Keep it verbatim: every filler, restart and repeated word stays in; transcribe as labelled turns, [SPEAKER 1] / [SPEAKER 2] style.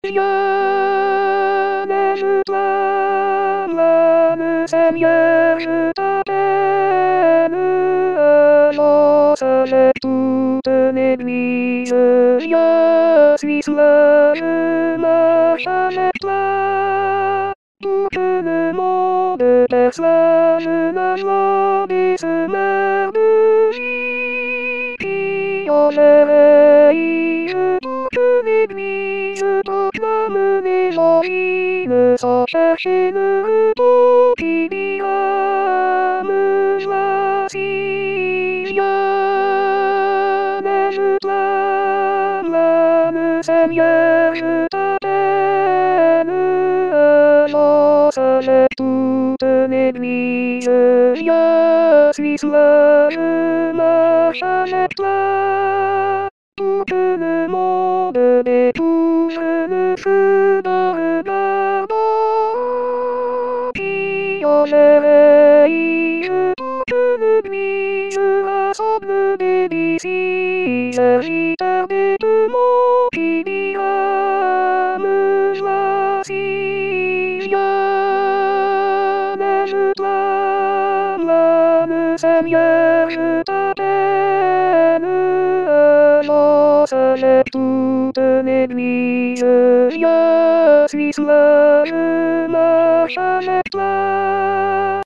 [SPEAKER 1] Je n'aime pas l'âme, Seigneur, je t'appelle. Alors serait toute l'Église. Je suis seul, je marche avec toi. Pour que le monde perçoive la joie de ce maire de vie qui honorerait. Pour que l'Église proclame l'évangile sans chercher le repos qui dira me voici. Je n'aime pas l'âme, Seigneur, je t'appelle. Alors serait toute l'Église. Je suis seul, je marche avec toi. Pour que le monde découvre le feu d'un regard qui honorerait. Pour que l'Église rassemble des disciples, serviteurs des deux mondes qui dira me voici. Je n'aime pas l'âme, Seigneur, je t'appelle. Alors serait toute l'Église. Je suis seul, je marche avec toi.